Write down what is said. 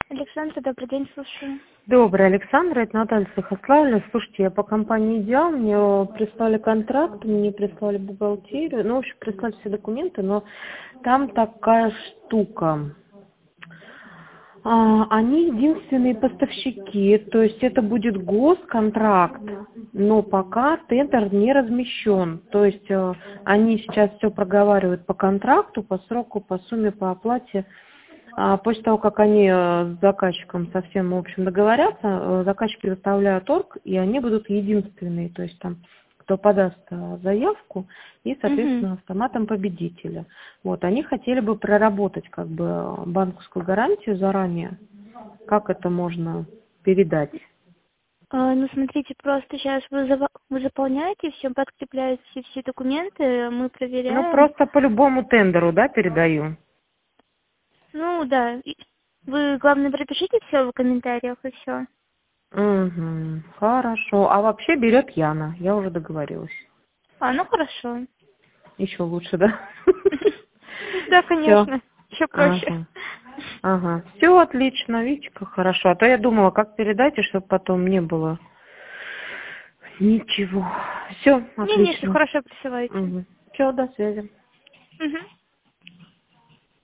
Александра, добрый день, слушаю. Добрый, Александра, это Наталья Сухославлевна. Слушайте, я по компании «Идеал», мне прислали контракт, мне прислали бухгалтерию, ну, в общем, прислали все документы, но там такая штука. Они единственные поставщики, то есть это будет госконтракт, но пока тендер не размещен. То есть они сейчас все проговаривают по контракту, по сроку, по сумме, по оплате. После того, как они с заказчиком совсем, в общем, договорятся, заказчики выставляют торг, и они будут единственные, то есть там, кто подаст заявку, и, соответственно, автоматом победителя. Вот, они хотели бы проработать как бы банковскую гарантию заранее. Как это можно передать? Ну, смотрите, просто сейчас вы заполняете все, подкрепляете все документы, мы Ну, проверяем. просто по любому тендеру, да, передаю? Ну, да. Вы, главное, пропишите все в комментариях и все. Угу, хорошо. А вообще берет Яна, я уже договорилась. Ну, хорошо. Еще лучше, да? Да, Все. конечно. Еще проще. Ага. Ага. Все отлично, видите, как хорошо. А то я думала, как передать, и чтобы потом не было ничего. Все Не, все отлично. хорошо, присылайте. Угу. Все, до связи. Угу.